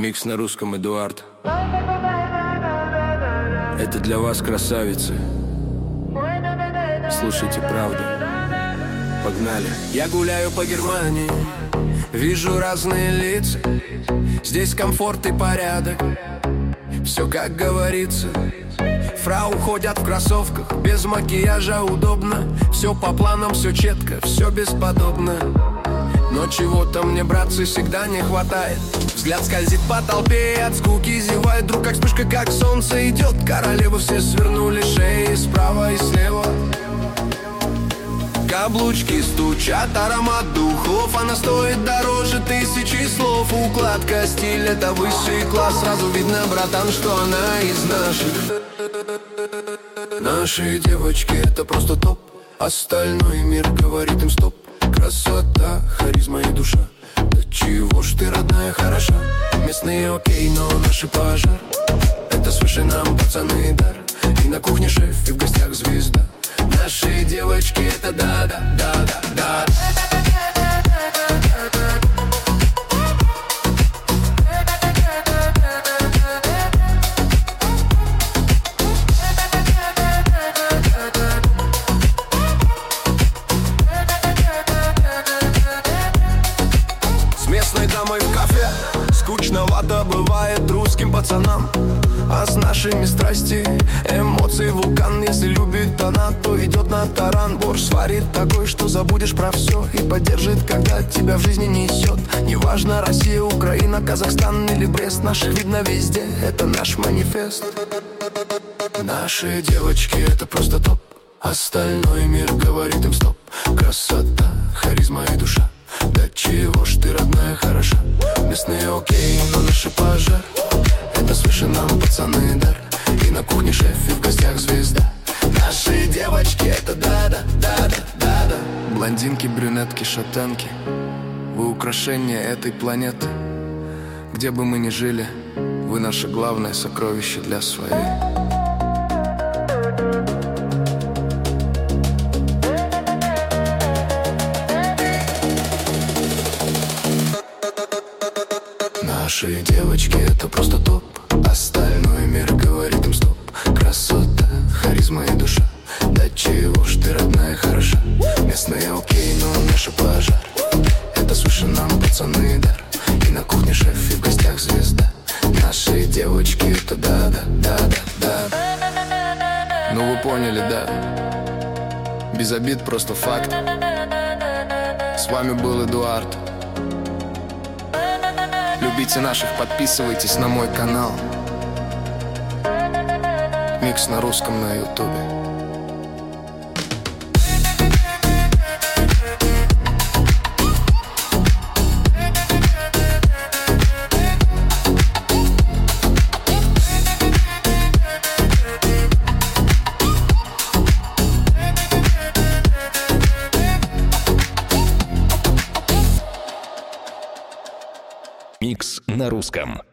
Микс на русском, Эдуард. Это для вас, красавицы. Слушайте правду. Погнали. Я гуляю по Германии, вижу разные лица. Здесь комфорт и порядок, все как говорится. Фрау ходят в кроссовках, без макияжа удобно. Все по планам, все четко, все бесподобно. Но чего-то мне, братцы, всегда не хватает. Взгляд скользит по толпе, и от скуки зевает. Вдруг как вспышка, как солнце идет. Королевы все свернули шеи справа и слева. Каблучки стучат, аромат духов. Она стоит дороже 1000 слов. Укладка, стиль, это высший класс. Сразу видно, братан, что она из наших. Наши девочки, это просто топ. Остальной мир говорит им стоп. Красота, харизма и душа. Да чего ж ты, родная, хороша. Местные окей, но наши пожар. Это свыше нам, пацаны, дар. И на кухне шеф, и в гостях звезда. Наши девочки, это да-да-да-да-да. Местной дамой в кафе скучновато бывает русским пацанам. А с нашими страсти, эмоции вулкан. Если любит она, то идет на таран. Борщ сварит такой, что забудешь про все. И поддержит, когда тебя в жизни несет. Неважно, Россия, Украина, Казахстан или Брест. Наших видно везде, это наш манифест. Наши девочки, это просто топ. Остальной мир говорит им стоп. Красота, харизма и душа. Да чего ж ты, родная, хороша. Местные окей, но наши пожар. Это свыше нам, пацаны, дар. И на кухне шеф, и в гостях звезда. Наши девочки, это да-да-да-да-да. Блондинки, брюнетки, шатенки, вы украшение этой планеты. Где бы мы ни жили, вы наше главное сокровище для своей. Наши девочки, это просто топ. Остальной мир говорит им стоп. Красота, харизма и душа. Да чего ж ты, родная, хороша. Местные окей, но наши пожар. Это свыше нам, пацаны, дар. И на кухне шеф, и в гостях звезда. Наши девочки, это да-да-да-да-да. Ну вы поняли, да? Без обид, просто факт. С вами был Эдуард. Любите наших, подписывайтесь на мой канал. Микс на русском на ютубе. Микс на русском.